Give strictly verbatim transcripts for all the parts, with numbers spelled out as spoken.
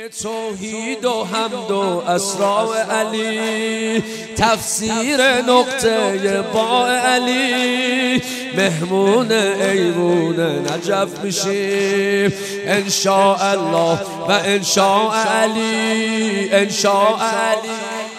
توحید و حمد و اسرار علی، تفسیر نقطه با علی، مهمون ایوون نجف میشیم انشاءالله و انشاء علی انشاء علی.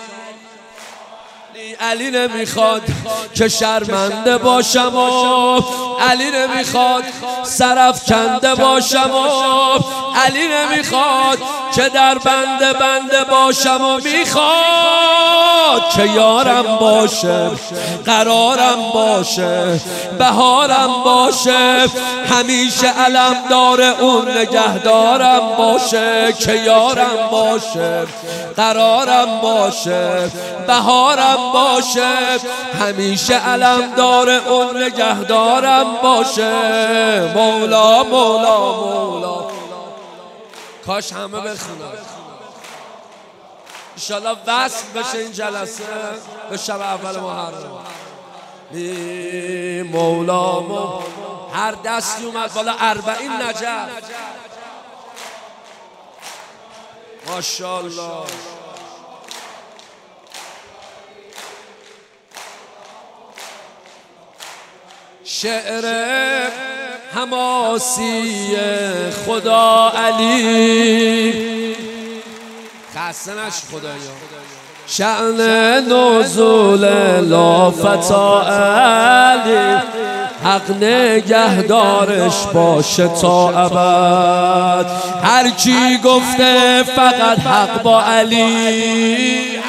علی نمیخواد که شرمنده باشم و علی نمیخواد سرافکنده باشم و علی نمیخواد که در بنده بنده باشم و میخواد که یارم باشه، قرارم باشه، بهارم باشه، همیشه علمدار اون نگهدارم باشه، که یارم باشه، قرارم باشه، بهارم باشه، همیشه علمدار اون نگهدارم باشه. مولا مولا مولا. کاش همه بخونن انشالله وصل بشه این جلسه به شب اول محرم. مولا مولا. هر دستی اومد بالا اربعین نجف. ماشاءالله. شعر حماسی خدا علی، خسته نش خدایا. شأن نزول لافتا علی، حق نگهدارش باشه تا ابد. هر کی گفته فقط حق با علی،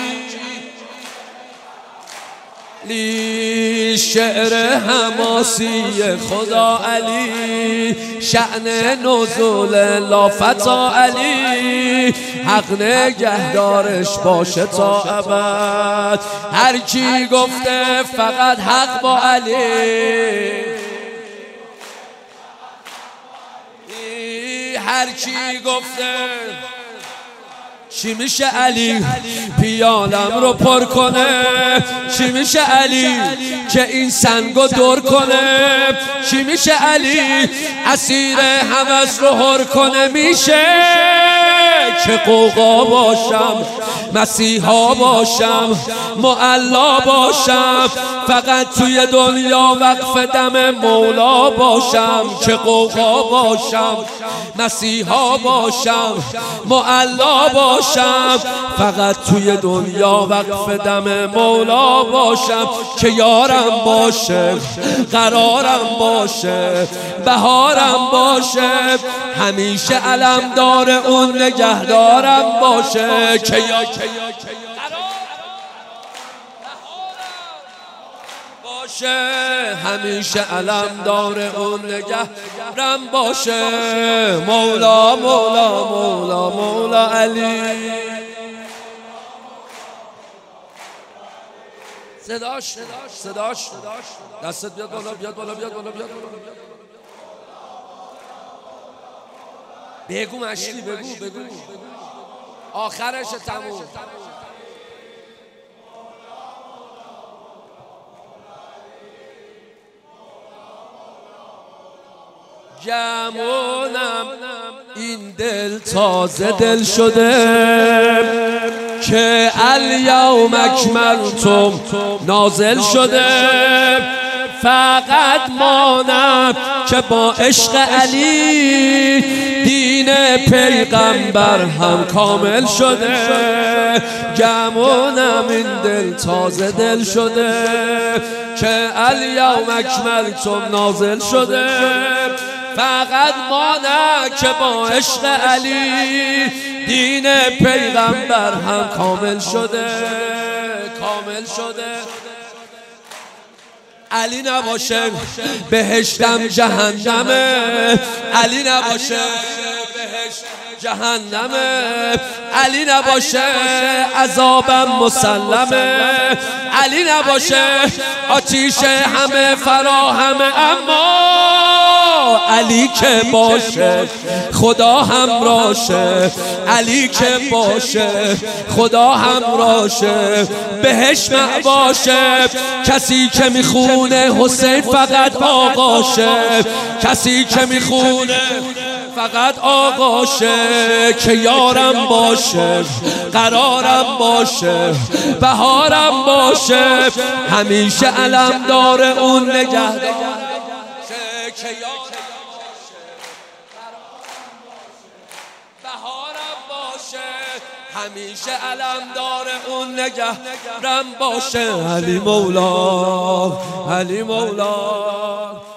شعر حماسی خدا علی، شأن نزول لافتا علی، حق نگهدارش باشه تا ابد. هر کی گفته فقط حق با علی، هر کی گفته چی میشه علی پیالم رو پر کنه، چی میشه علی که این سنگو دور کنه، چی میشه علی اسیر هوس رو هر کنه، میشه که قوقا باشم، مسیحا باشم، معلا باشم، فقط توی دنیا وقف دم مولا باشم، که قوقا باشم، مسیحا باشم، معلا باشم، فقط توی دنیا وقف دم مولا باشم، که یارم باشه، قرارم باشه، بهارم باشه، همیشه علمدار اون نگهدارم باشه، که یا باشه، همیشه علمدار اون نگهدارم باشه. مولا مولا مولا مولا علی. صداش صداش دستت بیاد بالا، بیاد بالا، بیاد بالا، بیاد بالا. بگو مشتی، بگو بگو آخرش تموم. گمونم این دل تازه دل شده که الیوم اکملتم نازل شده، فقط مانم که با عشق علی دین پیغمبر هم کامل شده. گمونم این دل تازه دل شده که الیوم اکملتم نازل شده، فقط مانم که با عشق علی دین پیغمبر هم کامل شده، کامل شده. علی نباشه بهشتم جهنمه، علی نباشه بهشت جهنمه، علی نباشه عذابم مسلمه، علی نباشه آتیش همه فراهمه، اما علی که باشه خدا همراشه، علی که باشه خدا همراشه، بهش باشه. کسی که میخونه حسین فقط آقاشه، کسی که میخونه فقط آقاشه که یارم باشه، قرارم باشه، بهارم باشه، همیشه علمدار اون نگهدار که یارم باشه، بهارم باشه، همیشه علمدار اون نگهدارم باشه. علی مولا، علی مولا.